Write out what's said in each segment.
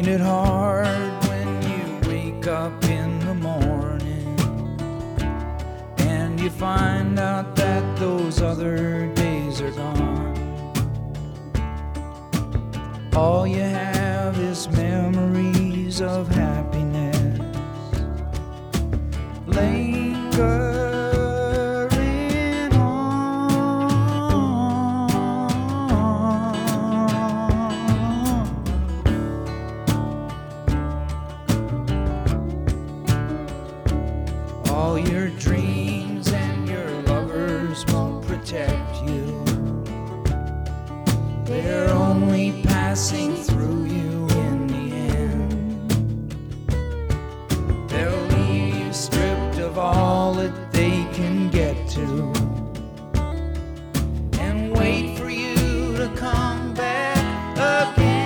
it hard when you wake up in the morning and you find out that those other days are gone? All you have is memories of happiness lingering on. All your dreams and your lovers won't protect you. They're only passing through you in the end. They'll leave you stripped of all that they can get to and wait for you to come back again.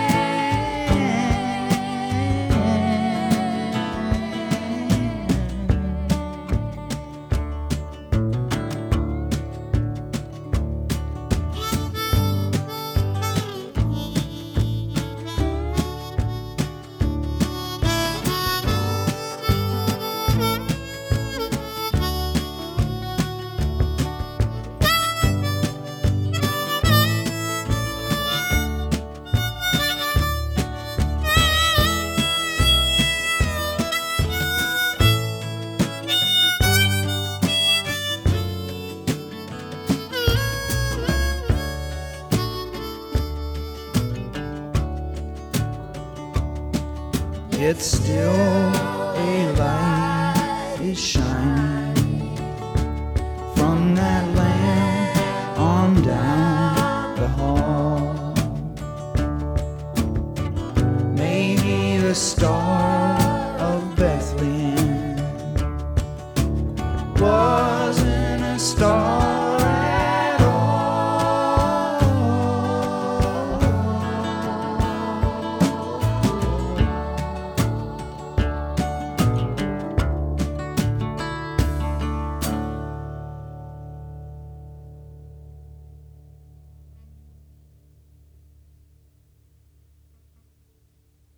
Yet still a light is shining from that lamp on down the hall. Maybe the stars